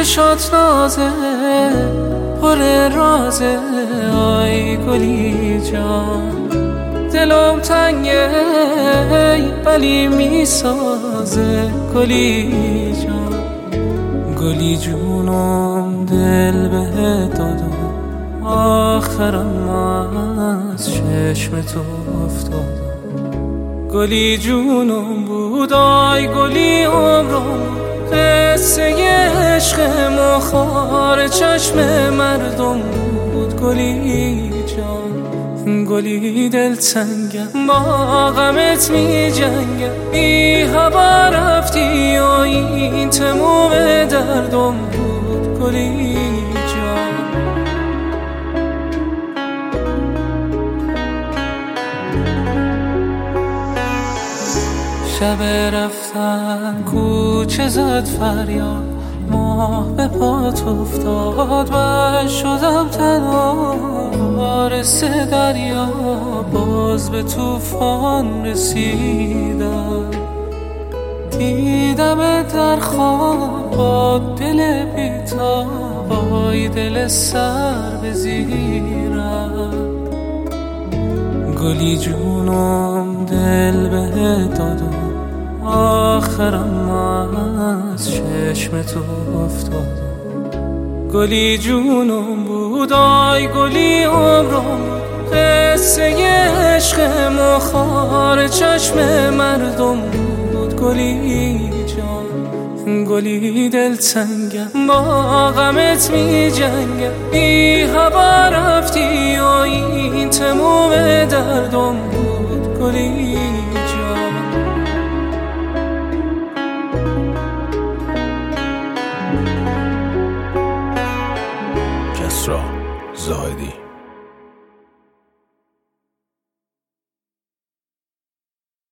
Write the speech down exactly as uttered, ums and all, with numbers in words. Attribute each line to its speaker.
Speaker 1: چشات نازه پر رازه آی گلی جان، دلم تنگه ولی میسازه گلی جان. گلی جونم دل بهت دادم، آخرم از چشم تو افتادم. گلی جونم بود آی گلی عمرم، قصه عشق مخار چشم مردم بود گلی جان. گلی دلتنگم با غمت می جنگم، بی هوا رفتی و این تموم دردم بود گلی جان. شب رفتن کوچه زد فریاد، ماه به پات افتاد و شدم تنها وارث دریا. باز به طوفان رسیدم، دیدم در خواب با دل بی‌تاب، وای دل سر به زیرم. گلی جونم دل بهت دادم، آخرم از چشم تو افتادم. گلی جونم بود آی گلی عمرم، قصه عشق مخار چشم مردم بود گلی جان. گلی دلتنگم با غمت می جنگم، بی هوا رفتی و این تموم دردم بود گلی جان.
Speaker 2: کسری زاهدی.